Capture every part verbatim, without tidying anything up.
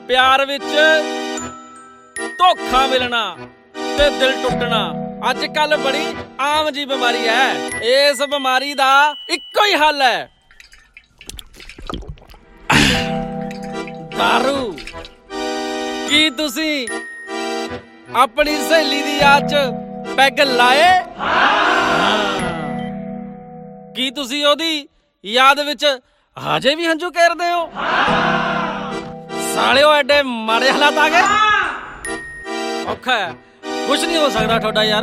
प्यार विच धोखा मिलना ते दिल टुटना अज कल बड़ी आम जी बीमारी है। इस बीमारी दा इक्को ही हल है, दारू। की तुसी अपनी सहेली दी याद च पैग लाए? की तुसी ओदी याद विच हजे भी हंजू केरदे हो? साले एडे माड़े हालात आ गए। औखा है, कुछ नहीं हो सकता थोड़ा यार।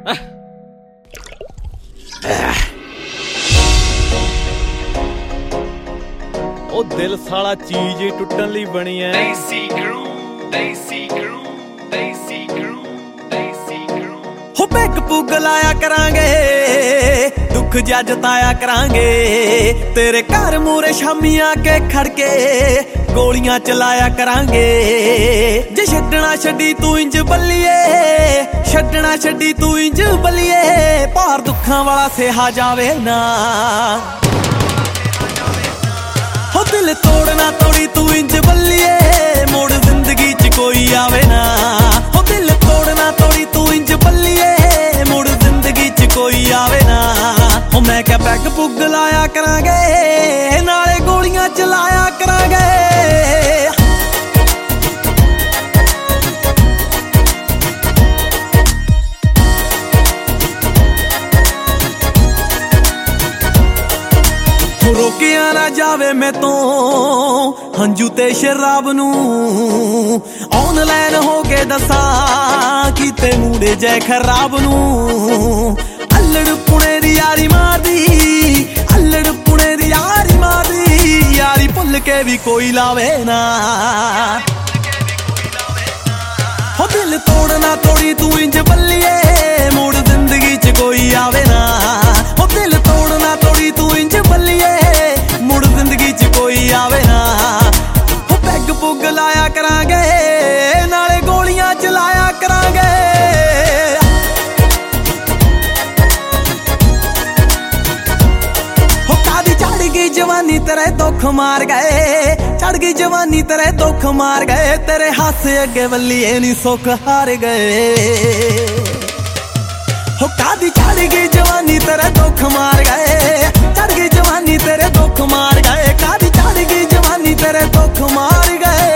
ओ दिल साला चीज ही टुटन लई बनी है। देसी क्रू, देसी क्रू, देसी क्रू, देसी क्रू। हो पैग पुग लाया करांगे, दुख जा जताया करांगे, तेरे घर मूरे शामी आके खड़के गोलियां चलाया करांगे। जे छड्डना छड्डी तू इंज बल्लिए, छड्डना छड्डी तू इंज बल्लिए, भार दुखां वाला सेहा जावे ना। हो दिल तोड़ना तोड़ी तू इंज बल्लिए, मुड़ जिंदगी च कोई आवे ना। हो दिल तोड़ना तोड़ी तू इंज बल्लिए, मुड़ जिंदगी च कोई आवे ना। हो मैं क्या पैग पुग लाया करांगे, नाले गोलियां चलाया करांगे। रोकिया ना जावे मैं तो हंजू ते शराब नू, ऑनलाइन हो के दसा कीते मूडे जै खराब नू। अल्लड़ पुणे दी यारी मारदी, अल्लड़ पुणे दी यारी मारदी, यारी भुल के भी कोई लावे ना। हो दिल तोड़ना तोड़ी तू इंज बल्लिए, मुड़ जिंदगी च कोई आवे ना। हो दिल तोड़ना तोड़ी तू इंज बल्लिए, मुड़ जिंदगी च कोई आवे ना। हो पैग पुग लाया करांगे, नाले गोलियां चलाया करांगे। हो कादी चढ़ गई जवानी तेरे दुख मार गए, चढ़ गई जवानी तेरे दुख मार गए, तेरे हासे अगे बल्लिए नी सुख हार गए। हो कादी चढ़ गई जवानी तेरे दुख मार गए, चढ़ गई जवानी तेरे दुख मार गए, कादी चढ़ गई जवानी तेरे दुख मार गए।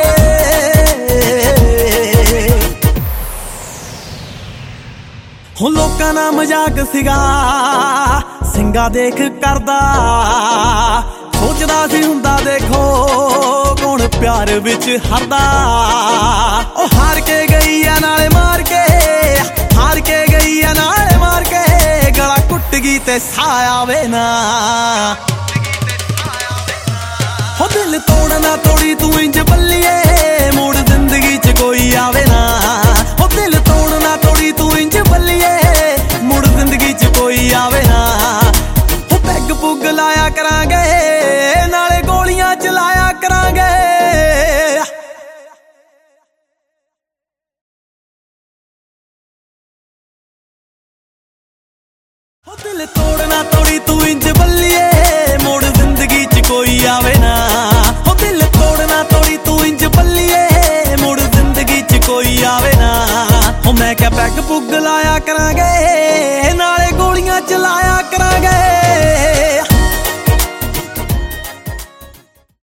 हो लोकां ना मजाक सिगा सिंगा देख करदा, सोचदा सी हुंदा देखो कौन प्यार विच हरदा। ओ हार के गई आ नाले मार के, हार के गई आ नाले मार के, गला कुट गई ते साह आवे ना। हो दिल तोड़ना तोड़ी तू इंज बल्लिए, मुड़ जिंदगी च कोई आवे ना। हो दिल तोड़ना तोड़ी तू इंज बल्लिए, मुड़ जिंदगी च कोई आवे ना। हो पैग पुग लाया करांगे, नाले गोलियां चलाया करांगे। हो दिल तोड़ना तोड़ी तू इंज बल्लिए, मुड़ जिंदगी च कोई आवे ना। हो दिल तोड़ना तोड़ी तू इंज बल्लिए, मुड़ जिंदगी च कोई आवे ना। हो मैं क्या पैग पुग लाया करांगे,